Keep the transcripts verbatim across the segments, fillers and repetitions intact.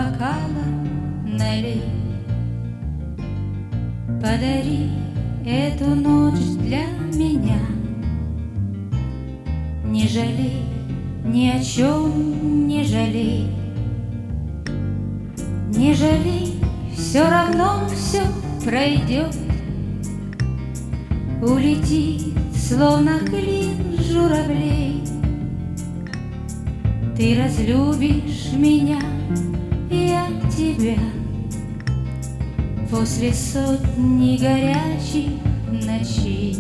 бокала налей. Подари эту ночь для меня. Не жалей, ни о чем не жалей. Не жалей, все равно все пройдет. Улетит, словно клин журавлей. Ты разлюбишь меня, я тебя. После сотни горячих ночей.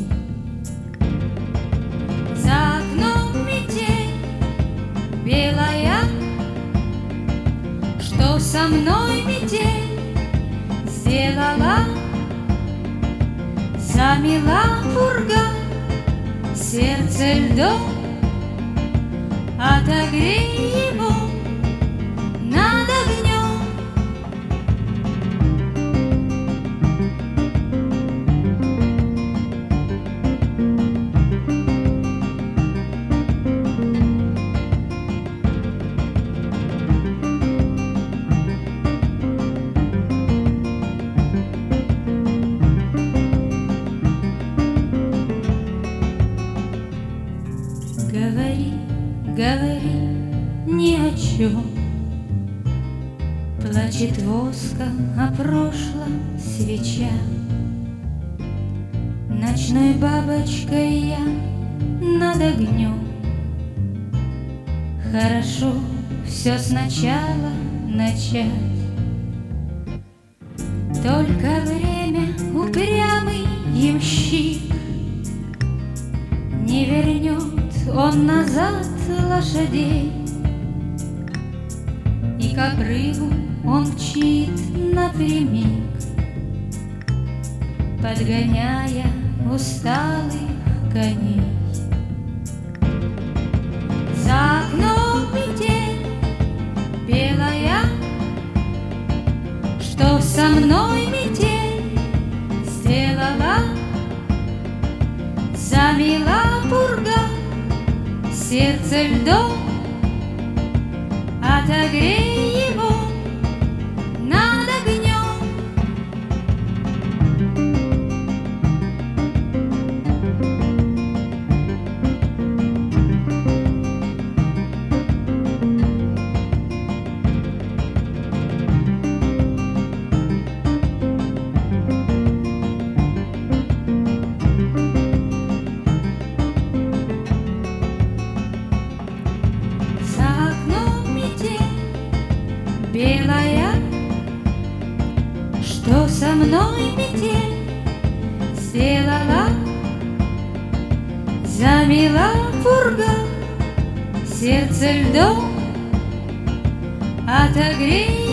За окном метель белая, что со мной метель сделала. Замела пурга сердце льдом. Отогрей его над огнем. Говори, говори ни о чем. Плачет воском о прошлом свеча. Ночной бабочкой я над огнем. Хорошо все сначала начать. Только время упрямый ямщик. Не вернет он назад лошадей, и к обрыву он мчит напрямик, подгоняя усталых коней. За окном метель белая, что со мной метель сделала. Замела пурга сердце льдом. Отогрей его над огнем. Белая, что со мной метель сделала. Замела пурга сердце льдом. Отогрей